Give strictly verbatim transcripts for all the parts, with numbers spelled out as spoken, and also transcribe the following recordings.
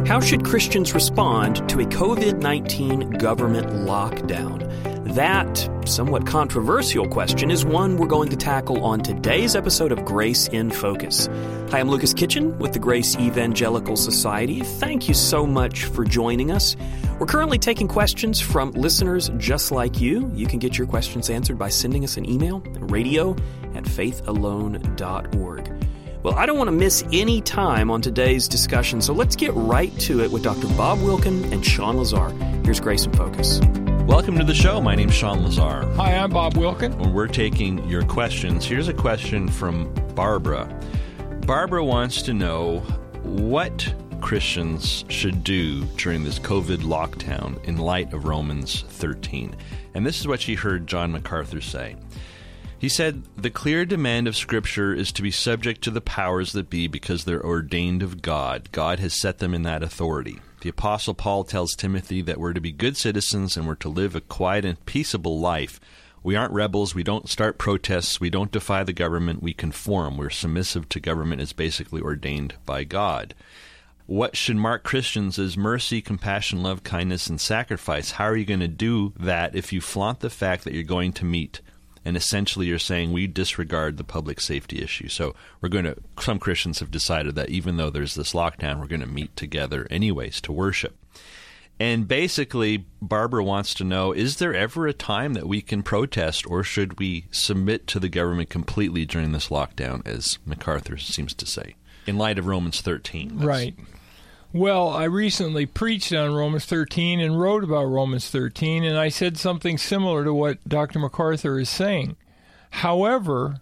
How should Christians respond to a covid nineteen government lockdown? That somewhat controversial question is one we're going to tackle on today's episode of Grace in Focus. Hi, I'm Lucas Kitchen with the Grace Evangelical Society. Thank you so much for joining us. We're currently taking questions from listeners just like you. You can get your questions answered by sending us an email, radio at faith alone dot org. Well, I don't want to miss any time on today's discussion, so let's get right to it with Doctor Bob Wilkin and Sean Lazar. Here's Grace in Focus. Welcome to the show. My name's Sean Lazar. Hi, I'm Bob Wilkin. When we're taking your questions, here's a question from Barbara. Barbara wants to know what Christians should do during this COVID lockdown in light of Romans thirteen. And this is what she heard John MacArthur say. He said, "The clear demand of Scripture is to be subject to the powers that be because they're ordained of God. God has set them in that authority. The Apostle Paul tells Timothy that we're to be good citizens and we're to live a quiet and peaceable life. We aren't rebels. We don't start protests. We don't defy the government. We conform. We're submissive to government as basically ordained by God. What should mark Christians is mercy, compassion, love, kindness, and sacrifice. How are you going to do that if you flaunt the fact that you're going to meet? And essentially you're saying we disregard the public safety issue. So we're going to, some Christians have decided that even though there's this lockdown, we're going to meet together anyways to worship." And basically, Barbara wants to know, is there ever a time that we can protest, or should we submit to the government completely during this lockdown, as MacArthur seems to say, in light of Romans thirteen? That's, right. Well, I recently preached on Romans thirteen and wrote about Romans thirteen, and I said something similar to what Doctor MacArthur is saying. However,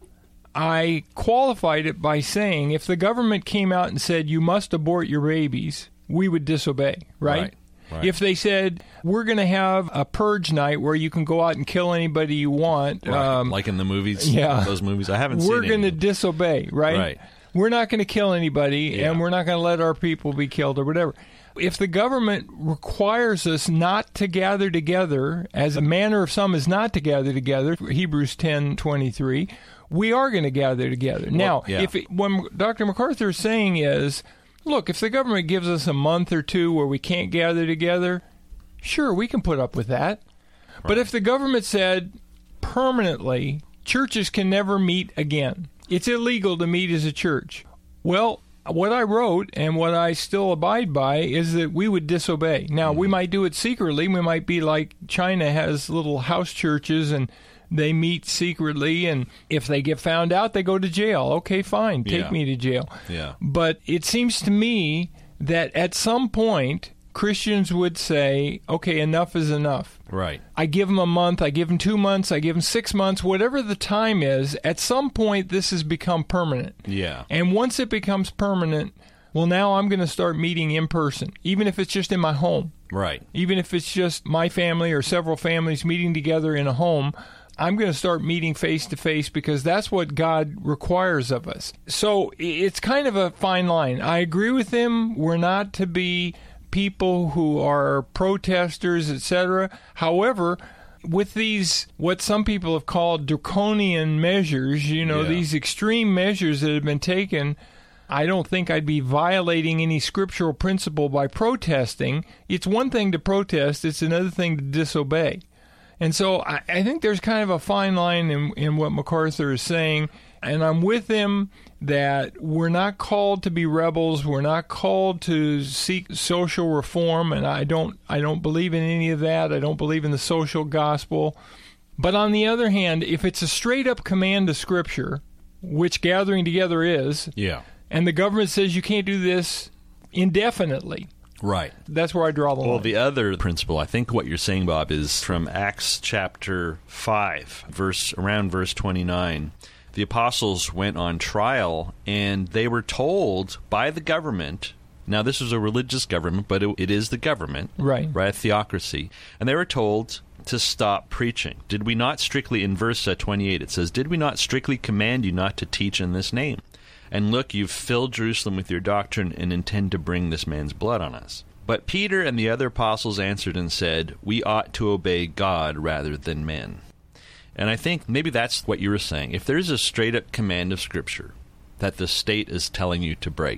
I qualified it by saying if the government came out and said, you must abort your babies, we would disobey, right? Right. Right. If they said, we're going to have a purge night where you can go out and kill anybody you want. Right. Um, like in the movies, yeah, those movies. I haven't seen We're any. going to disobey, right? Right. We're not going to kill anybody, Yeah. and we're not going to let our people be killed or whatever. If the government requires us not to gather together, as a manner of some is not to gather together, Hebrews ten twenty-three, we are going to gather together. Well, now, yeah. if it, what Doctor MacArthur is saying is, look, if the government gives us a month or two where we can't gather together, sure, we can put up with that. Right. But if the government said permanently, churches can never meet again, it's illegal to meet as a church. Well, what I wrote and what I still abide by is that we would disobey. Now, mm-hmm. we might do it secretly. We might be like China has little house churches and they meet secretly, and if they get found out, they go to jail. Okay, fine, take yeah. me to jail. Yeah. But it seems to me that at some point, Christians would say, okay, enough is enough. Right. I give them a month, I give them two months, I give them six months, whatever the time is, at some point this has become permanent. Yeah. And once it becomes permanent, well, now I'm going to start meeting in person, even if it's just in my home. Right. Even if it's just my family or several families meeting together in a home, I'm going to start meeting face-to-face because that's what God requires of us. So it's kind of a fine line. I agree with him. We're not to be people who are protesters, et cetera. However, with these, what some people have called draconian measures, you know, yeah. these extreme measures that have been taken, I don't think I'd be violating any scriptural principle by protesting. It's one thing to protest, it's another thing to disobey. And so I, I think there's kind of a fine line in, in what MacArthur is saying, and I'm with him that we're not called to be rebels, we're not called to seek social reform, and I don't I don't believe in any of that. I don't believe in the social gospel. But on the other hand, if it's a straight-up command to Scripture, which gathering together is, yeah. and the government says you can't do this indefinitely, right. that's where I draw the line. Well, the other principle, I think what you're saying, Bob, is from Acts chapter five, verse around verse twenty-nine. The apostles went on trial, and they were told by the government. Now, this was a religious government, but it, it is the government, right? Right, a theocracy. And they were told to stop preaching. Did we not strictly, in verse uh, twenty-eight, it says, "Did we not strictly command you not to teach in this name? And look, you've filled Jerusalem with your doctrine and intend to bring this man's blood on us." But Peter and the other apostles answered and said, "We ought to obey God rather than men." And I think maybe that's what you were saying. If there's a straight-up command of Scripture that the state is telling you to break,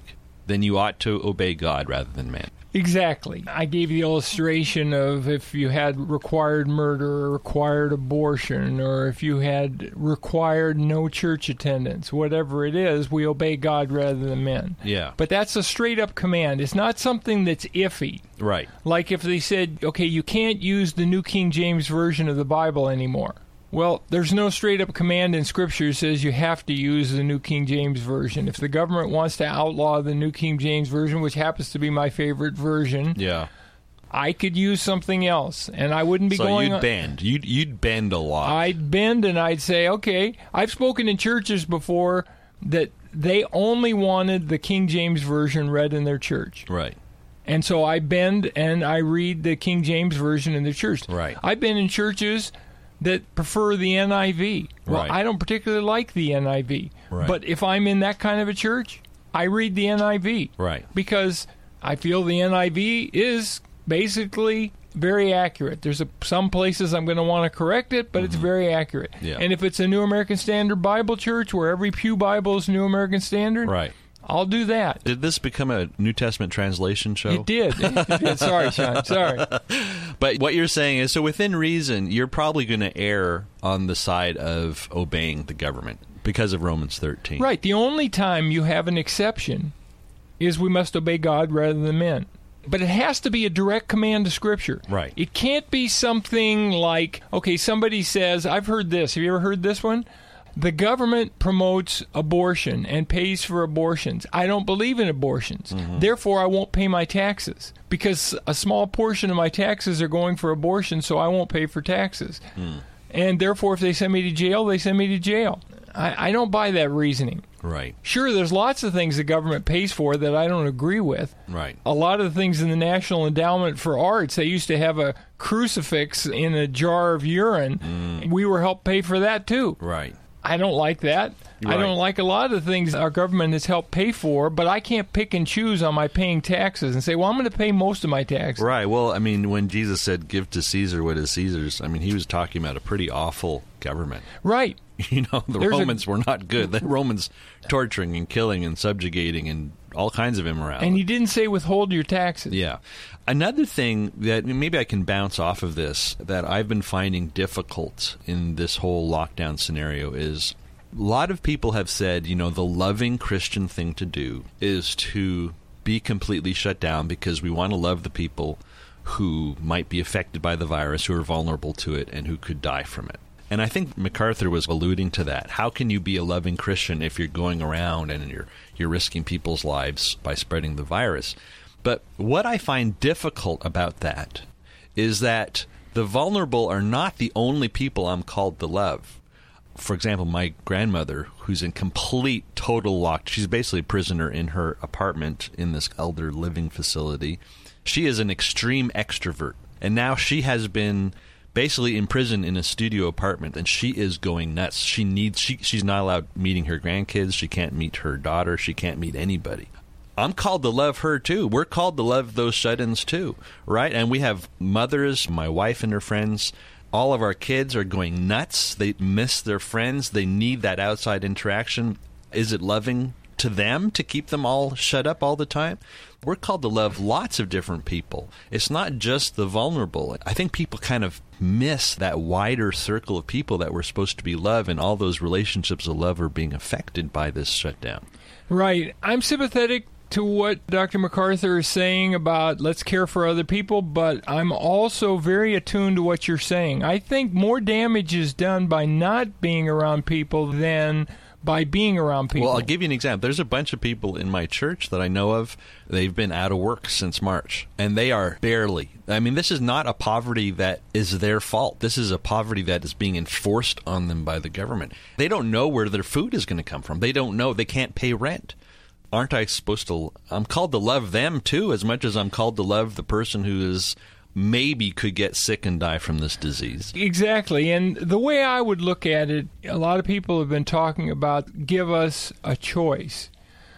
then you ought to obey God rather than man. Exactly. I gave the illustration of if you had required murder or required abortion, or if you had required no church attendance, whatever it is, we obey God rather than men. Yeah. But that's a straight-up command. It's not something that's iffy. Right. Like if they said, okay, you can't use the New King James Version of the Bible anymore. Well, there's no straight-up command in Scripture that says you have to use the New King James Version. If the government wants to outlaw the New King James Version, which happens to be my favorite version, yeah, I could use something else, and I wouldn't be so going... So you'd on, bend. You'd, you'd bend a lot. I'd bend, and I'd say, okay, I've spoken in churches before that they only wanted the King James Version read in their church. Right. And so I bend, and I read the King James Version in their church. Right. I've been in churches that prefer the N I V. Well, right. I don't particularly like the N I V. Right. But if I'm in that kind of a church, I read the N I V. Right. Because I feel the N I V is basically very accurate. There's a, some places I'm going to want to correct it, but mm-hmm. it's very accurate. Yeah. And if it's a New American Standard Bible church where every Pew Bible is New American Standard, right. I'll do that. Did this become a New Testament translation show? It did. It did. Sorry, Sean. Sorry. But what you're saying is, so within reason, you're probably going to err on the side of obeying the government because of Romans thirteen. Right. The only time you have an exception is we must obey God rather than men. But it has to be a direct command to Scripture. Right. It can't be something like, okay, somebody says, I've heard this. Have you ever heard this one? The government promotes abortion and pays for abortions. I don't believe in abortions. Mm-hmm. Therefore, I won't pay my taxes because a small portion of my taxes are going for abortion, so I won't pay for taxes. Mm. And therefore, if they send me to jail, they send me to jail. I, I don't buy that reasoning. Right. Sure, there's lots of things the government pays for that I don't agree with. Right. A lot of the things in the National Endowment for Arts, they used to have a crucifix in a jar of urine. Mm. We were helped pay for that, too. Right. I don't like that. Right. I don't like a lot of the things our government has helped pay for, but I can't pick and choose on my paying taxes and say, well, I'm going to pay most of my taxes. Right. Well, I mean, when Jesus said, give to Caesar what is Caesar's, I mean, he was talking about a pretty awful government. Right. You know, the There's Romans a, were not good. The Romans torturing and killing and subjugating and all kinds of immorality. And he didn't say withhold your taxes. Yeah. Another thing that maybe I can bounce off of this that I've been finding difficult in this whole lockdown scenario is a lot of people have said, you know, the loving Christian thing to do is to be completely shut down because we want to love the people who might be affected by the virus, who are vulnerable to it, and who could die from it. And I think MacArthur was alluding to that. How can you be a loving Christian if you're going around and you're you're risking people's lives by spreading the virus? But what I find difficult about that is that the vulnerable are not the only people I'm called to love. For example, my grandmother, who's in complete, total lock, she's basically a prisoner in her apartment in this elder living facility. She is an extreme extrovert, and now she has been basically imprisoned in a studio apartment, and she is going nuts. She needs. She, she's not allowed meeting her grandkids. She can't meet her daughter. She can't meet anybody. I'm called to love her, too. We're called to love those shut-ins, too, right? And we have mothers, my wife and her friends. All of our kids are going nuts. They miss their friends. They need that outside interaction. Is it loving to them to keep them all shut up all the time? We're called to love lots of different people. It's not just the vulnerable. I think people kind of miss that wider circle of people that we're supposed to be love, and all those relationships of love are being affected by this shutdown. Right. I'm sympathetic to what Doctor MacArthur is saying about let's care for other people, but I'm also very attuned to what you're saying. I think more damage is done by not being around people than by being around people. Well, I'll give you an example. There's a bunch of people in my church that I know of. They've been out of work since March, and they are barely. I mean, this is not a poverty that is their fault. This is a poverty that is being enforced on them by the government. They don't know where their food is going to come from. They don't know. They can't pay rent. Aren't I supposed to? I'm called to love them, too, as much as I'm called to love the person who is maybe could get sick and die from this disease. Exactly. And the way I would look at it, a lot of people have been talking about give us a choice.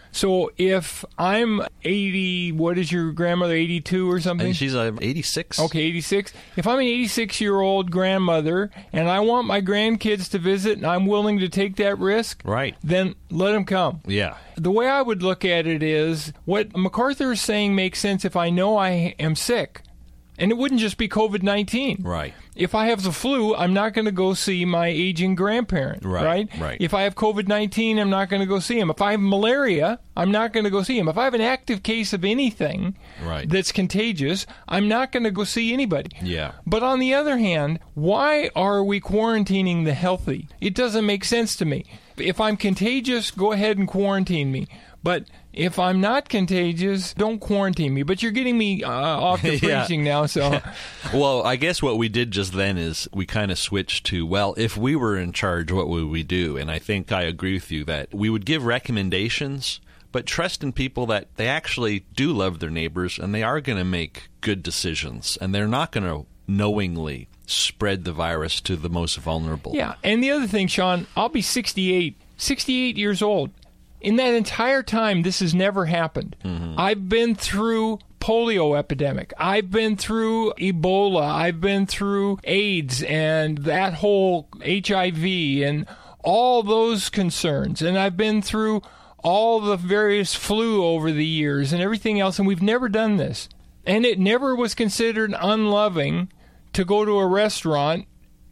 So if I'm eighty, what is your grandmother, eighty-two or something? And she's uh, eighty-six. Okay, eighty-six. If I'm an eighty-six-year-old grandmother and I want my grandkids to visit and I'm willing to take that risk, Right. then let them come. Yeah. The way I would look at it is what MacArthur is saying makes sense if I know I am sick. And it wouldn't just be covid nineteen. Right. If I have the flu, I'm not going to go see my aging grandparent, Right, right? right. If I have covid nineteen, I'm not going to go see him. If I have malaria, I'm not going to go see him. If I have an active case of anything Right. that's contagious, I'm not going to go see anybody. Yeah. But on the other hand, why are we quarantining the healthy? It doesn't make sense to me. If I'm contagious, go ahead and quarantine me. But if I'm not contagious, don't quarantine me. But you're getting me uh, off the Yeah. preaching now, so... Well, I guess what we did just then is we kind of switched to, well, if we were in charge, what would we do? And I think I agree with you that we would give recommendations, but trust in people that they actually do love their neighbors and they are going to make good decisions and they're not going to knowingly spread the virus to the most vulnerable. Yeah, and the other thing, Sean, I'll be sixty-eight, sixty-eight years old. In that entire time, this has never happened. Mm-hmm. I've been through polio epidemic. I've been through Ebola. I've been through AIDS and that whole H I V and all those concerns. And I've been through all the various flu over the years and everything else, and we've never done this. And it never was considered unloving to go to a restaurant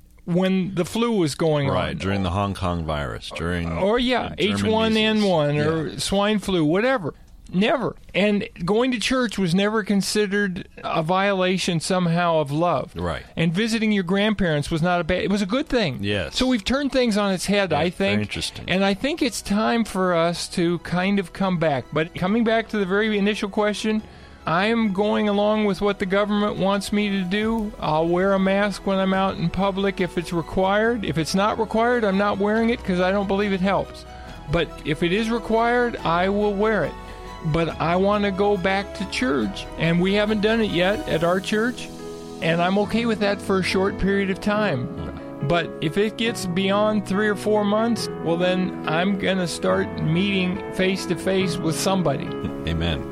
when the flu was going Right, on. during the Hong Kong virus, during... Or, yeah, uh, H German one N one measles. or Yeah. swine flu, whatever. Never. And going to church was never considered a violation somehow of love. Right. And visiting your grandparents was not a bad... It was a good thing. Yes. So we've turned things on its head, Yeah, I think. very interesting. And I think it's time for us to kind of come back. But coming back to the very initial question... I am going along with what the government wants me to do. I'll wear a mask when I'm out in public if it's required. If it's not required, I'm not wearing it because I don't believe it helps. But if it is required, I will wear it. But I want to go back to church, and we haven't done it yet at our church, and I'm okay with that for a short period of time. But if it gets beyond three or four months, well, then I'm going to start meeting face-to-face with somebody. Amen.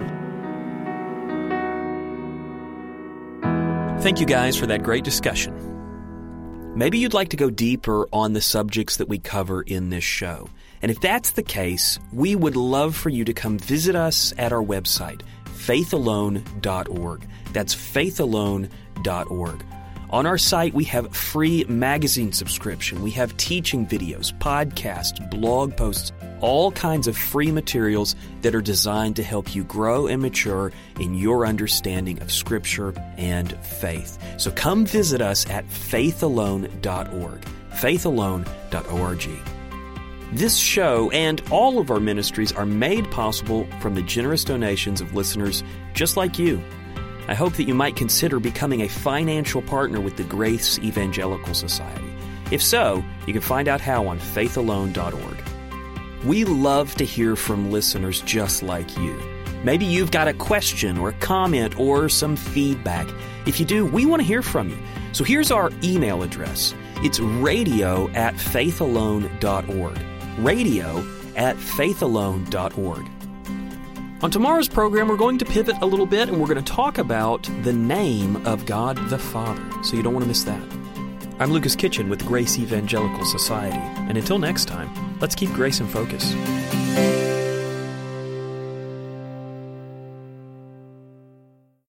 Thank you guys for that great discussion. Maybe you'd like to go deeper on the subjects that we cover in this show. And if that's the case, we would love for you to come visit us at our website, faith alone dot org. That's faith alone dot org. On our site, we have free magazine subscription. We have teaching videos, podcasts, blog posts, all kinds of free materials that are designed to help you grow and mature in your understanding of Scripture and faith. So come visit us at faith alone dot org, faith alone dot org. This show and all of our ministries are made possible from the generous donations of listeners just like you. I hope that you might consider becoming a financial partner with the Grace Evangelical Society. If so, you can find out how on faith alone dot org. We love to hear from listeners just like you. Maybe you've got a question or a comment or some feedback. If you do, we want to hear from you. So here's our email address. It's radio at faith alone dot org. Radio at faith alone dot org. On tomorrow's program, we're going to pivot a little bit and we're going to talk about the name of God the Father. So you don't want to miss that. I'm Lucas Kitchen with Grace Evangelical Society. And until next time, let's keep grace in focus.